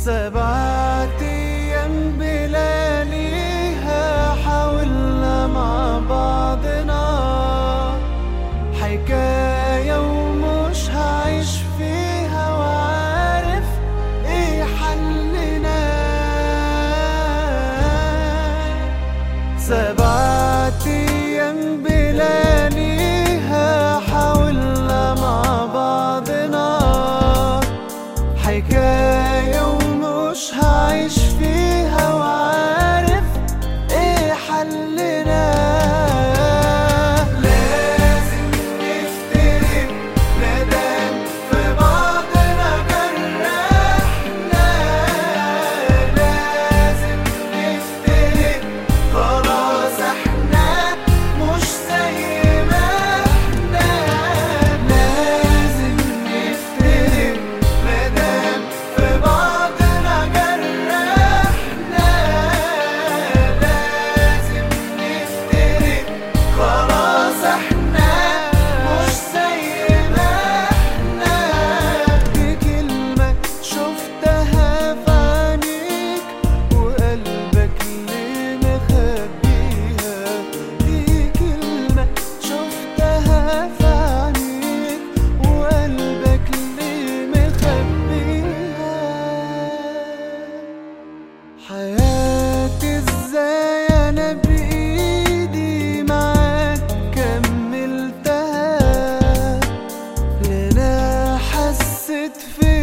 7 أيام بلياليها حاولنا مع بعضنا، حكاية ومش هعيش فيها وعارف ايه حلنا. 7 أيام بلياليها حاولنا مع بعضنا، حكاية ومش هعيش فيها وعارف ايه حلنا. لازم نفترق مادام في بعضنا جرحنا، لازم نفترق خلاص احنا مش زي ما احنا. لازم نفترق مادام في بعضنا جرحنا، لازم نفترق خلاص احنا مش زي ما احنا. دي كلمة شفتها في عينيك وقلبك ليه مخبيها، دي كلمة شفتها في عينيك وقلبك ليه مخبيها. حياتي ازاي انا بايدي معاك كملتها، لا انا حسيت في